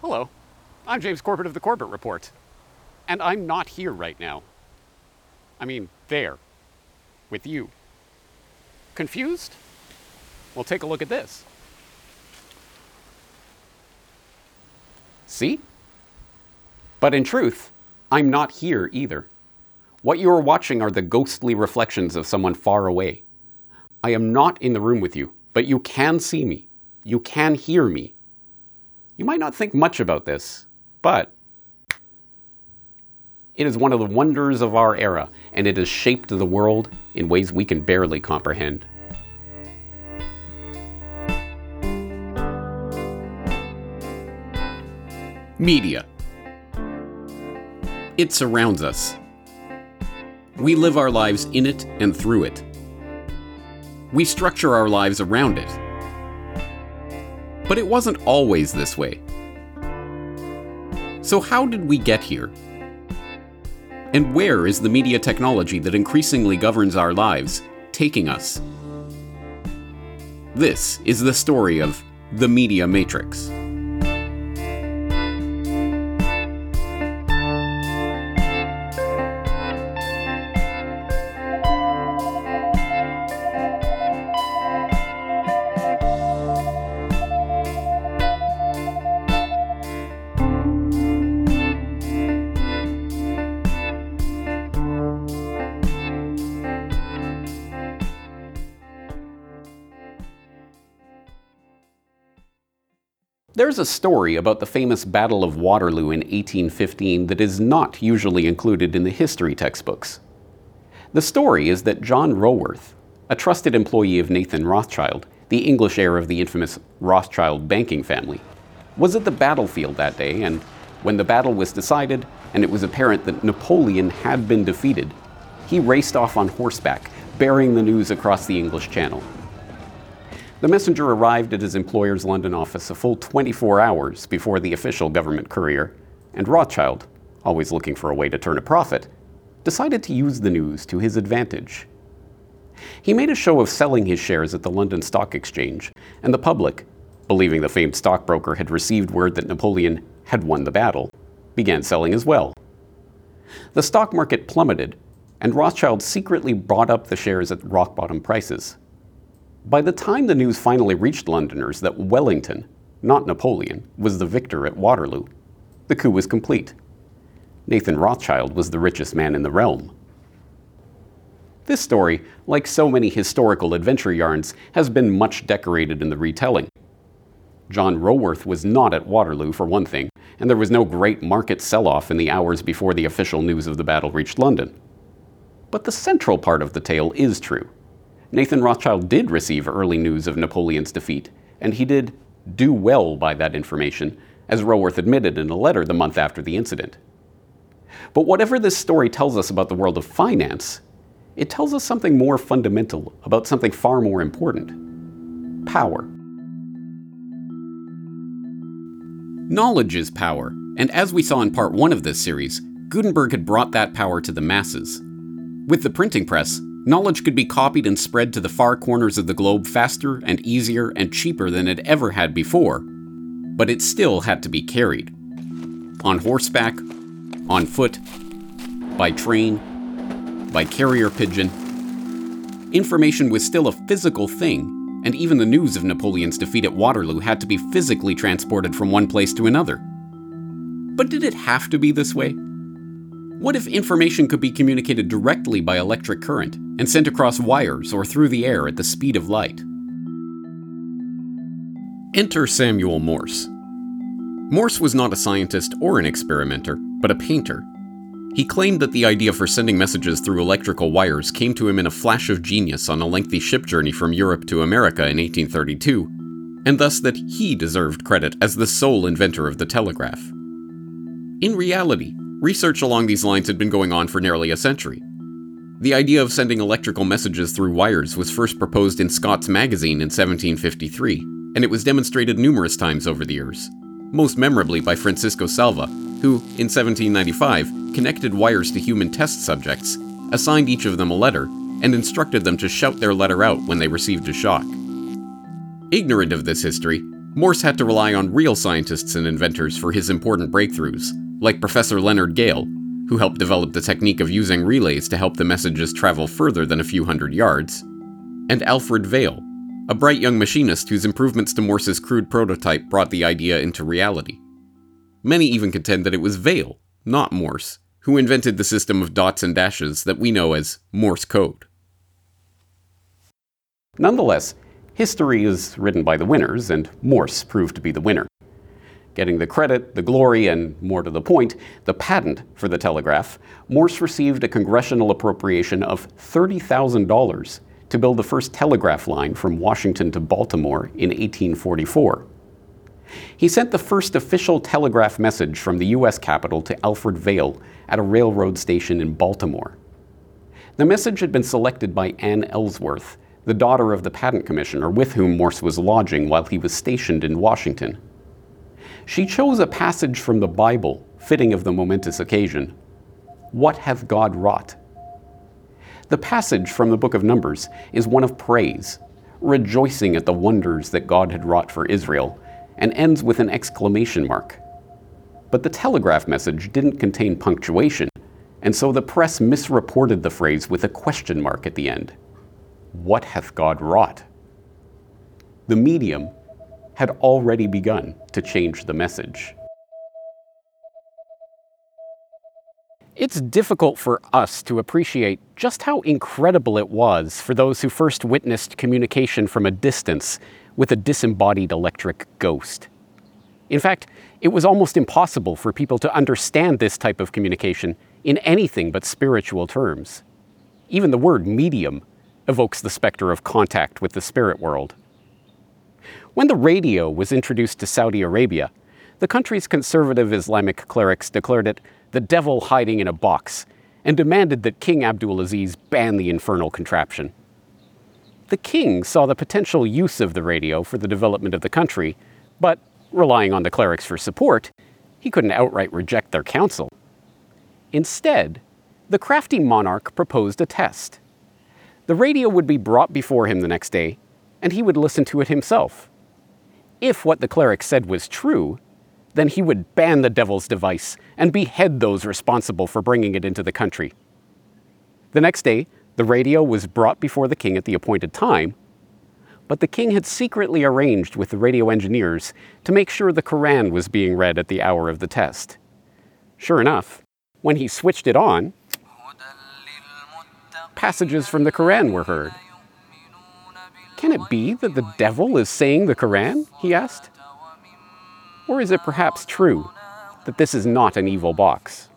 Hello, I'm James Corbett of the Corbett Report, and I'm not here right now. I mean, there, with you. Confused? Well, take a look at this. See? But in truth, I'm not here either. What you are watching are the ghostly reflections of someone far away. I am not in the room with you, but you can see me. You can hear me. You might not think much about this, but it is one of the wonders of our era, and it has shaped the world in ways we can barely comprehend. Media. It surrounds us. We live our lives in it and through it. We structure our lives around it. But it wasn't always this way. So how did we get here? And where is the media technology that increasingly governs our lives taking us? This is the story of the Media Matrix. There's a story about the famous Battle of Waterloo in 1815 that is not usually included in the history textbooks. The story is that John Roworth, a trusted employee of Nathan Rothschild, the English heir of the infamous Rothschild banking family, was at the battlefield that day, and when the battle was decided and it was apparent that Napoleon had been defeated, he raced off on horseback, bearing the news across the English Channel. The messenger arrived at his employer's London office a full 24 hours before the official government courier, and Rothschild, always looking for a way to turn a profit, decided to use the news to his advantage. He made a show of selling his shares at the London Stock Exchange, and the public, believing the famed stockbroker had received word that Napoleon had won the battle, began selling as well. The stock market plummeted, and Rothschild secretly bought up the shares at rock-bottom prices. By the time the news finally reached Londoners that Wellington, not Napoleon, was the victor at Waterloo, the coup was complete. Nathan Rothschild was the richest man in the realm. This story, like so many historical adventure yarns, has been much decorated in the retelling. John Roworth was not at Waterloo, for one thing, and there was no great market sell-off in the hours before the official news of the battle reached London. But the central part of the tale is true. Nathan Rothschild did receive early news of Napoleon's defeat, and he did do well by that information, as Roworth admitted in a letter the month after the incident. But whatever this story tells us about the world of finance, it tells us something more fundamental about something far more important: power. Knowledge is power, and as we saw in part 1 of this series, Gutenberg had brought that power to the masses. With the printing press, knowledge could be copied and spread to the far corners of the globe faster and easier and cheaper than it ever had before, but it still had to be carried. On horseback, on foot, by train, by carrier pigeon. Information was still a physical thing, and even the news of Napoleon's defeat at Waterloo had to be physically transported from one place to another. But did it have to be this way? What if information could be communicated directly by electric current and sent across wires or through the air at the speed of light? Enter Samuel Morse. Morse was not a scientist or an experimenter, but a painter. He claimed that the idea for sending messages through electrical wires came to him in a flash of genius on a lengthy ship journey from Europe to America in 1832, and thus that he deserved credit as the sole inventor of the telegraph. In reality, research along these lines had been going on for nearly a century. The idea of sending electrical messages through wires was first proposed in Scott's Magazine in 1753, and it was demonstrated numerous times over the years, most memorably by Francisco Salva, who, in 1795, connected wires to human test subjects, assigned each of them a letter, and instructed them to shout their letter out when they received a shock. Ignorant of this history, Morse had to rely on real scientists and inventors for his important breakthroughs, like Professor Leonard Gale, who helped develop the technique of using relays to help the messages travel further than a few hundred yards, and Alfred Vail, a bright young machinist whose improvements to Morse's crude prototype brought the idea into reality. Many even contend that it was Vail, not Morse, who invented the system of dots and dashes that we know as Morse code. Nonetheless, history is written by the winners, and Morse proved to be the winner. Getting the credit, the glory, and more to the point, the patent for the telegraph, Morse received a congressional appropriation of $30,000 to build the first telegraph line from Washington to Baltimore in 1844. He sent the first official telegraph message from the U.S. Capitol to Alfred Vail at a railroad station in Baltimore. The message had been selected by Anne Ellsworth, the daughter of the patent commissioner with whom Morse was lodging while he was stationed in Washington. She chose a passage from the Bible fitting of the momentous occasion. What hath God wrought? The passage from the book of Numbers is one of praise, rejoicing at the wonders that God had wrought for Israel, and ends with an exclamation mark. But the telegraph message didn't contain punctuation, and so the press misreported the phrase with a question mark at the end. What hath God wrought? The medium had already begun to change the message. It's difficult for us to appreciate just how incredible it was for those who first witnessed communication from a distance with a disembodied electric ghost. In fact, it was almost impossible for people to understand this type of communication in anything but spiritual terms. Even the word medium evokes the specter of contact with the spirit world. When the radio was introduced to Saudi Arabia, the country's conservative Islamic clerics declared it the devil hiding in a box and demanded that King Abdulaziz ban the infernal contraption. The king saw the potential use of the radio for the development of the country, but, relying on the clerics for support, he couldn't outright reject their counsel. Instead, the crafty monarch proposed a test. The radio would be brought before him the next day, and he would listen to it himself. If what the cleric said was true, then he would ban the devil's device and behead those responsible for bringing it into the country. The next day, the radio was brought before the king at the appointed time, but the king had secretly arranged with the radio engineers to make sure the Quran was being read at the hour of the test. Sure enough, when he switched it on, passages from the Quran were heard. Can it be that the devil is saying the Quran? He asked. Or is it perhaps true that this is not an evil box?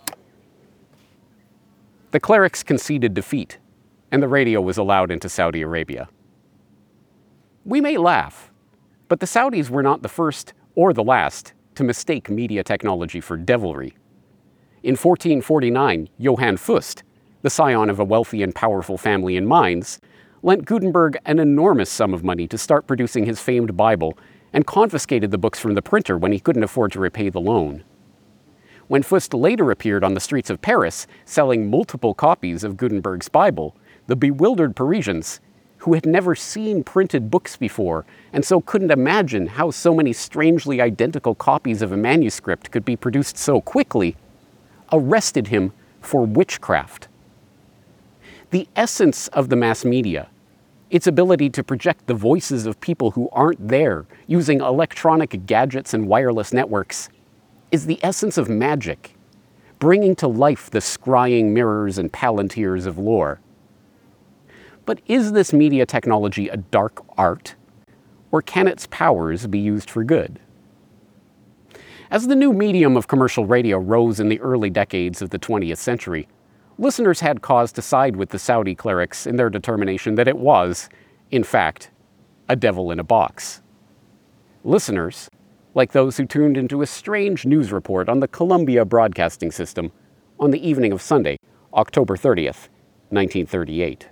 The clerics conceded defeat, and the radio was allowed into Saudi Arabia. We may laugh, but the Saudis were not the first or the last to mistake media technology for devilry. In 1449, Johann Fust, the scion of a wealthy and powerful family in Mainz, lent Gutenberg an enormous sum of money to start producing his famed Bible and confiscated the books from the printer when he couldn't afford to repay the loan. When Fust later appeared on the streets of Paris selling multiple copies of Gutenberg's Bible, the bewildered Parisians, who had never seen printed books before and so couldn't imagine how so many strangely identical copies of a manuscript could be produced so quickly, arrested him for witchcraft. The essence of the mass media, its ability to project the voices of people who aren't there using electronic gadgets and wireless networks, is the essence of magic, bringing to life the scrying mirrors and palantirs of lore. But is this media technology a dark art, or can its powers be used for good? As the new medium of commercial radio rose in the early decades of the 20th century, listeners had cause to side with the Saudi clerics in their determination that it was, in fact, a devil in a box. Listeners, like those who tuned into a strange news report on the Columbia Broadcasting System on the evening of Sunday, October 30th, 1938.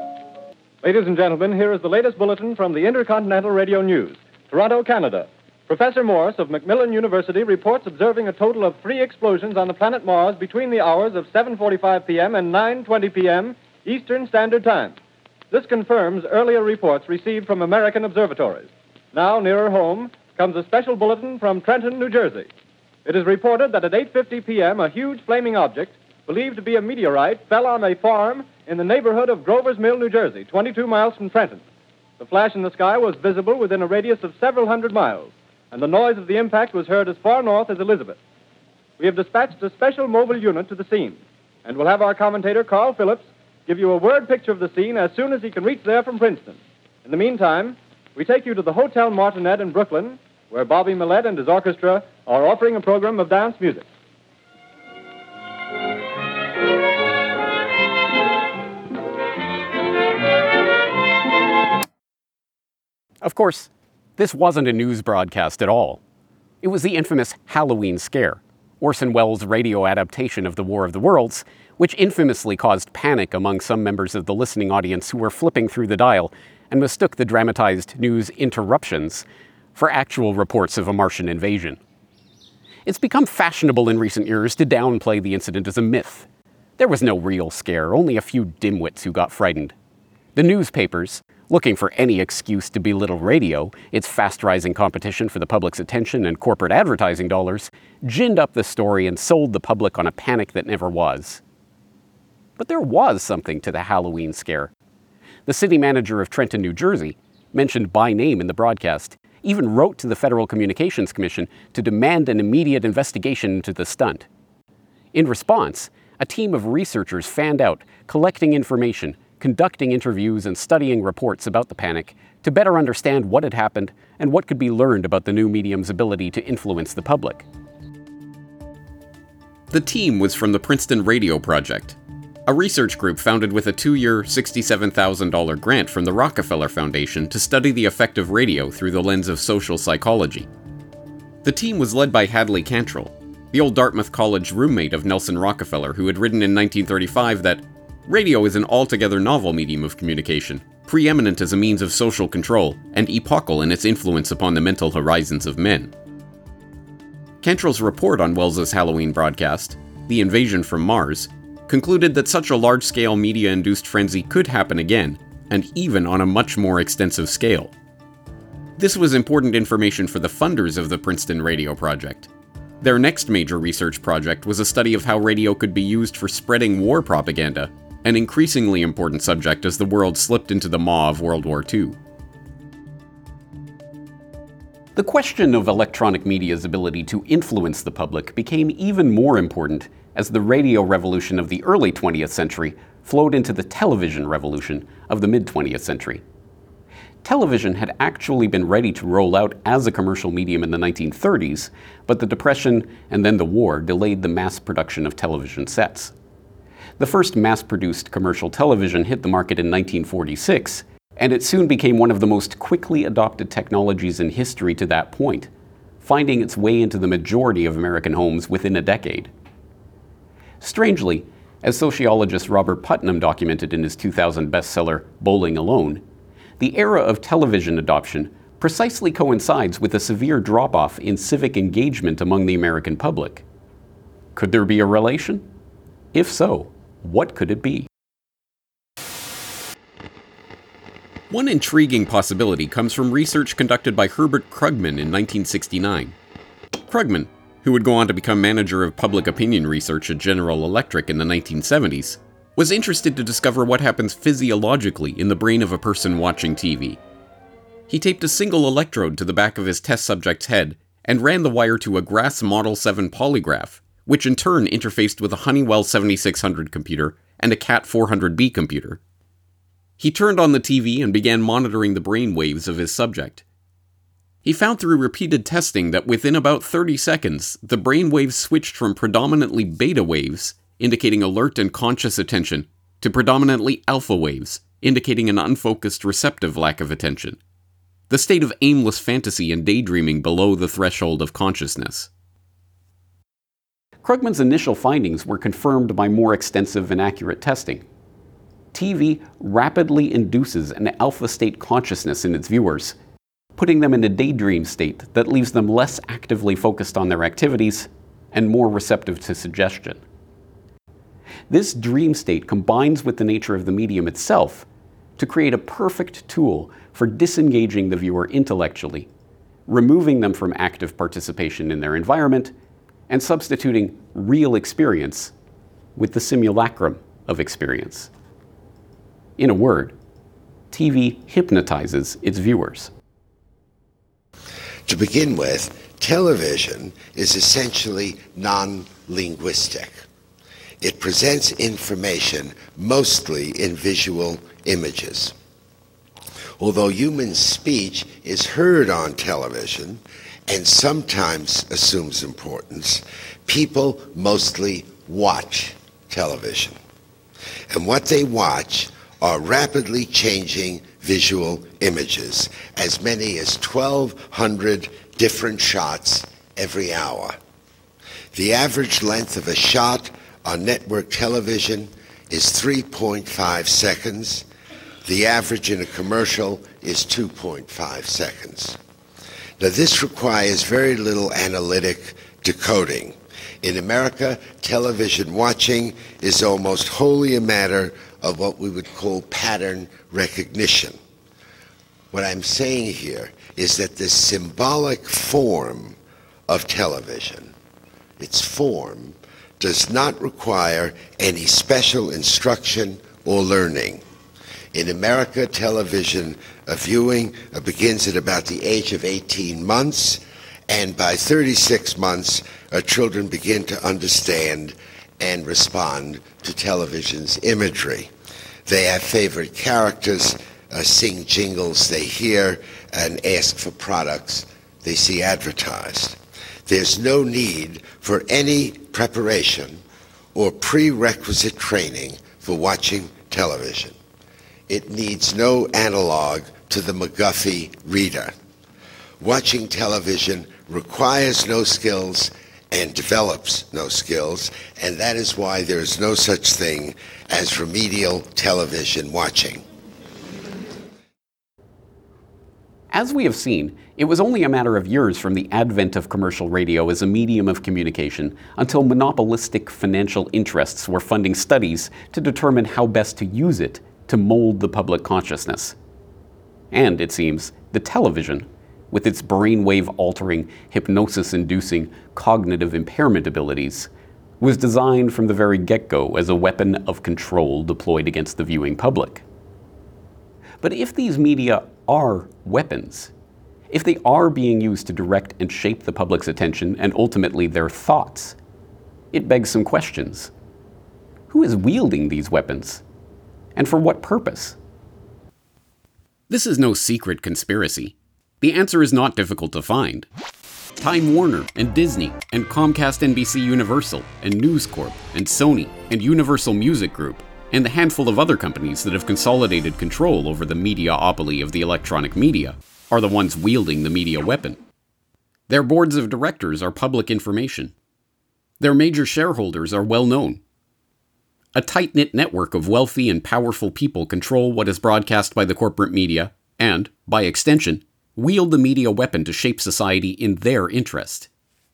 Ladies and gentlemen, here is the latest bulletin from the Intercontinental Radio News. Toronto, Canada. Professor Morse of Macmillan University reports observing a total of 3 explosions on the planet Mars between the hours of 7:45 p.m. and 9:20 p.m. Eastern Standard Time. This confirms earlier reports received from American observatories. Now, nearer home, comes a special bulletin from Trenton, New Jersey. It is reported that at 8:50 p.m., a huge flaming object, believed to be a meteorite, fell on a farm in the neighborhood of Grover's Mill, New Jersey, 22 miles from Trenton. The flash in the sky was visible within a radius of several hundred miles, and the noise of the impact was heard as far north as Elizabeth. We have dispatched a special mobile unit to the scene, and we'll have our commentator, Carl Phillips, give you a word picture of the scene as soon as he can reach there from Princeton. In the meantime, we take you to the Hotel Martinet in Brooklyn, where Bobby Millett and his orchestra are offering a program of dance music. Of course, this wasn't a news broadcast at all. It was the infamous Halloween scare, Orson Welles' radio adaptation of The War of the Worlds, which infamously caused panic among some members of the listening audience who were flipping through the dial and mistook the dramatized news interruptions for actual reports of a Martian invasion. It's become fashionable in recent years to downplay the incident as a myth. There was no real scare, only a few dimwits who got frightened. The newspapers, looking for any excuse to belittle radio, its fast-rising competition for the public's attention and corporate advertising dollars, ginned up the story and sold the public on a panic that never was. But there was something to the Halloween scare. The city manager of Trenton, New Jersey, mentioned by name in the broadcast, even wrote to the Federal Communications Commission to demand an immediate investigation into the stunt. In response, a team of researchers fanned out, collecting information, conducting interviews, and studying reports about the panic to better understand what had happened and what could be learned about the new medium's ability to influence the public. The team was from the Princeton Radio Project, a research group founded with a 2-year, $67,000 grant from the Rockefeller Foundation to study the effect of radio through the lens of social psychology. The team was led by Hadley Cantrell, the old Dartmouth College roommate of Nelson Rockefeller, who had written in 1935 that radio is an altogether novel medium of communication, preeminent as a means of social control, and epochal in its influence upon the mental horizons of men. Cantrell's report on Welles's Halloween broadcast, The Invasion from Mars, concluded that such a large-scale media-induced frenzy could happen again, and even on a much more extensive scale. This was important information for the funders of the Princeton Radio Project. Their next major research project was a study of how radio could be used for spreading war propaganda, an increasingly important subject as the world slipped into the maw of World War II. The question of electronic media's ability to influence the public became even more important as the radio revolution of the early 20th century flowed into the television revolution of the mid-20th century. Television had actually been ready to roll out as a commercial medium in the 1930s, but the Depression and then the war delayed the mass production of television sets. The first mass-produced commercial television hit the market in 1946, and it soon became one of the most quickly adopted technologies in history to that point, finding its way into the majority of American homes within a decade. Strangely, as sociologist Robert Putnam documented in his 2000 bestseller, Bowling Alone, the era of television adoption precisely coincides with a severe drop-off in civic engagement among the American public. Could there be a relation? If so, what could it be? One intriguing possibility comes from research conducted by Herbert Krugman in 1969. Krugman, who would go on to become manager of public opinion research at General Electric in the 1970s, was interested to discover what happens physiologically in the brain of a person watching TV. He taped a single electrode to the back of his test subject's head and ran the wire to a Grass Model 7 polygraph, which in turn interfaced with a Honeywell 7600 computer and a CAT 400B computer. He turned on the TV and began monitoring the brain waves of his subject. He found through repeated testing that within about 30 seconds, the brain waves switched from predominantly beta waves, indicating alert and conscious attention, to predominantly alpha waves, indicating an unfocused receptive lack of attention. The state of aimless fantasy and daydreaming below the threshold of consciousness. Krugman's initial findings were confirmed by more extensive and accurate testing. TV rapidly induces an alpha state consciousness in its viewers, putting them in a daydream state that leaves them less actively focused on their activities and more receptive to suggestion. This dream state combines with the nature of the medium itself to create a perfect tool for disengaging the viewer intellectually, removing them from active participation in their environment, and substituting real experience with the simulacrum of experience. In a word, TV hypnotizes its viewers. To begin with, television is essentially non-linguistic. It presents information mostly in visual images. Although human speech is heard on television and sometimes assumes importance, people mostly watch television. And what they watch are rapidly changing visual images, as many as 1,200 different shots every hour. The average length of a shot on network television is 3.5 seconds. The average in a commercial is 2.5 seconds. Now, this requires very little analytic decoding. In America, television watching is almost wholly a matter of what we would call pattern recognition. What I'm saying here is that the symbolic form of television, its form, does not require any special instruction or learning. In America, television viewing begins at about the age of 18 months, and by 36 months, children begin to understand and respond to television's imagery. They have favorite characters, sing jingles they hear, and ask for products they see advertised. There's no need for any preparation or prerequisite training for watching television. It needs no analog to the McGuffey reader. Watching television requires no skills and develops no skills, and that is why there is no such thing as remedial television watching. As we have seen, it was only a matter of years from the advent of commercial radio as a medium of communication until monopolistic financial interests were funding studies to determine how best to use it to mold the public consciousness. And, it seems, the television, with its brainwave-altering, hypnosis-inducing cognitive impairment abilities, was designed from the very get-go as a weapon of control deployed against the viewing public. But if these media are weapons, if they are being used to direct and shape the public's attention and ultimately their thoughts, it begs some questions. Who is wielding these weapons? And for what purpose? This is no secret conspiracy. The answer is not difficult to find. Time Warner and Disney and Comcast NBC Universal and News Corp and Sony and Universal Music Group and the handful of other companies that have consolidated control over the mediopoly of the electronic media are the ones wielding the media weapon. Their boards of directors are public information. Their major shareholders are well known. A tight-knit network of wealthy and powerful people control what is broadcast by the corporate media and, by extension, wield the media weapon to shape society in their interest.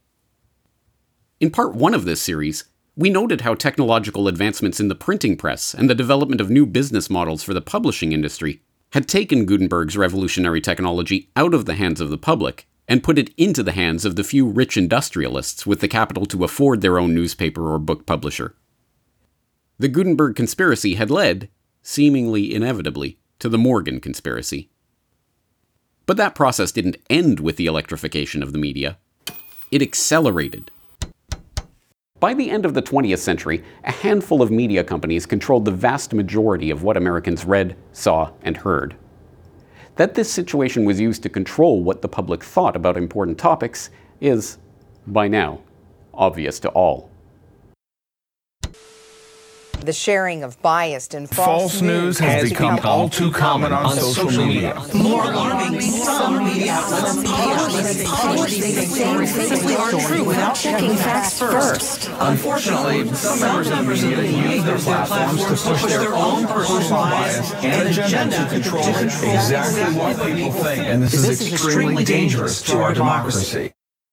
In part 1 of this series, we noted how technological advancements in the printing press and the development of new business models for the publishing industry had taken Gutenberg's revolutionary technology out of the hands of the public and put it into the hands of the few rich industrialists with the capital to afford their own newspaper or book publisher. The Gutenberg conspiracy had led, seemingly inevitably, to the Morgan conspiracy. But that process didn't end with the electrification of the media. It accelerated. By the end of the 20th century, a handful of media companies controlled the vast majority of what Americans read, saw, and heard. That this situation was used to control what the public thought about important topics is, by now, obvious to all. The sharing of biased and false news has become all too common on social media. More alarming, some media outlets publish these stories simply aren't true without checking facts first. Unfortunately, some members of the media use their platforms to push their own personal bias and agenda to control exactly what people think. And this is extremely dangerous to our democracy.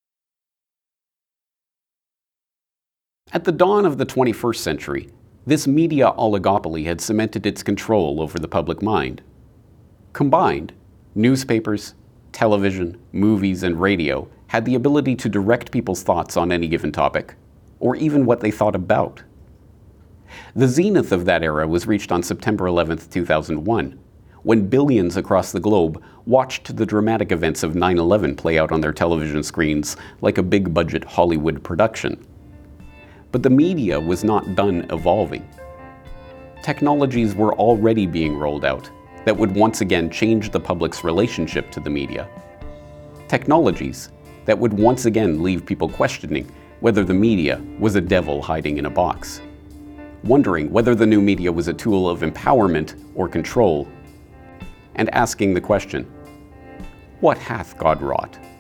At the dawn of the 21st century, this media oligopoly had cemented its control over the public mind. Combined, newspapers, television, movies, and radio had the ability to direct people's thoughts on any given topic, or even what they thought about. The zenith of that era was reached on September 11, 2001, when billions across the globe watched the dramatic events of 9/11 play out on their television screens like a big-budget Hollywood production. But the media was not done evolving. Technologies were already being rolled out that would once again change the public's relationship to the media. Technologies that would once again leave people questioning whether the media was a devil hiding in a box, wondering whether the new media was a tool of empowerment or control, and asking the question, what hath God wrought?